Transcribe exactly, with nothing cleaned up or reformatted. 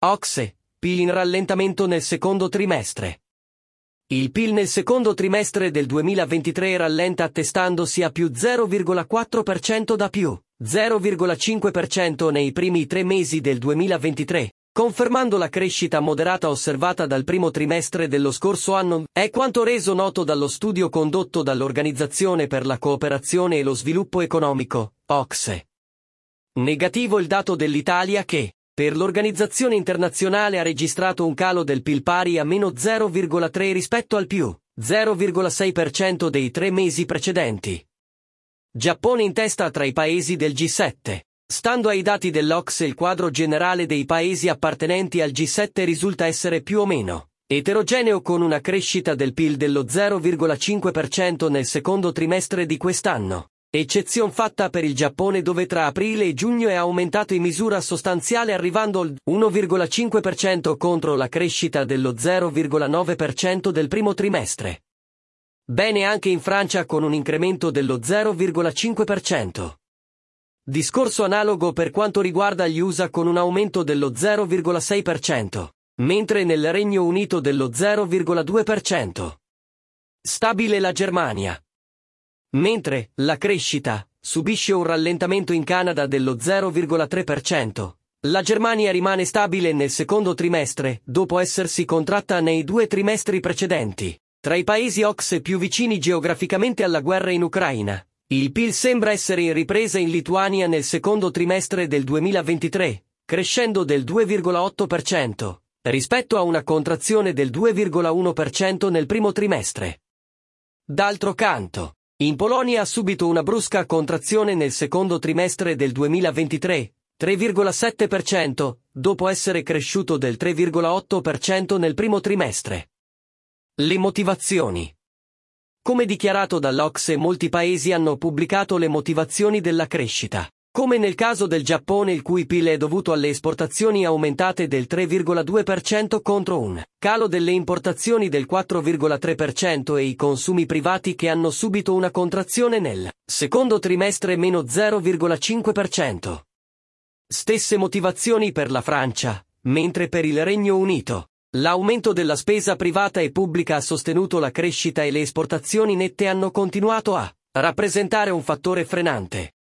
O C S E, P I L in rallentamento nel secondo trimestre. Il P I L nel secondo trimestre del duemilaventitré rallenta attestandosi a più zero virgola quattro per cento da più zero virgola cinque per cento nei primi tre mesi del duemilaventitré, confermando la crescita moderata osservata dal primo trimestre dello scorso anno, è quanto reso noto dallo studio condotto dall'Organizzazione per la Cooperazione e lo Sviluppo Economico, O C S E. Negativo il dato dell'Italia che, per l'organizzazione internazionale, ha registrato un calo del P I L pari a meno zero virgola tre rispetto al più zero virgola sei per cento dei tre mesi precedenti. Giappone in testa tra i paesi del G sette. Stando ai dati dell'O C S E, il quadro generale dei paesi appartenenti al G sette risulta essere più o meno eterogeneo, con una crescita del P I L dello zero virgola cinque per cento nel secondo trimestre di quest'anno. Eccezion fatta per il Giappone, dove tra aprile e giugno è aumentato in misura sostanziale arrivando al uno virgola cinque per cento contro la crescita dello zero virgola nove per cento del primo trimestre. Bene anche in Francia, con un incremento dello zero virgola cinque per cento. Discorso analogo per quanto riguarda gli U S A, con un aumento dello zero virgola sei per cento, mentre nel Regno Unito dello zero virgola due per cento. Stabile la Germania. Mentre la crescita subisce un rallentamento in Canada dello zero virgola tre per cento, la Germania rimane stabile nel secondo trimestre, dopo essersi contratta nei due trimestri precedenti. Tra i paesi O C S E più vicini geograficamente alla guerra in Ucraina, il P I L sembra essere in ripresa in Lituania nel secondo trimestre del duemilaventitré, crescendo del due virgola otto per cento, rispetto a una contrazione del due virgola uno per cento nel primo trimestre. D'altro canto, in Polonia ha subito una brusca contrazione nel secondo trimestre del duemilaventitré, tre virgola sette per cento, dopo essere cresciuto del tre virgola otto per cento nel primo trimestre. Le motivazioni. Come dichiarato dall'O C S E, molti paesi hanno pubblicato le motivazioni della crescita. Come nel caso del Giappone, il cui P I L è dovuto alle esportazioni aumentate del tre virgola due per cento contro un calo delle importazioni del quattro virgola tre per cento e i consumi privati che hanno subito una contrazione nel secondo trimestre meno zero virgola cinque per cento. Stesse motivazioni per la Francia, mentre per il Regno Unito l'aumento della spesa privata e pubblica ha sostenuto la crescita e le esportazioni nette hanno continuato a rappresentare un fattore frenante.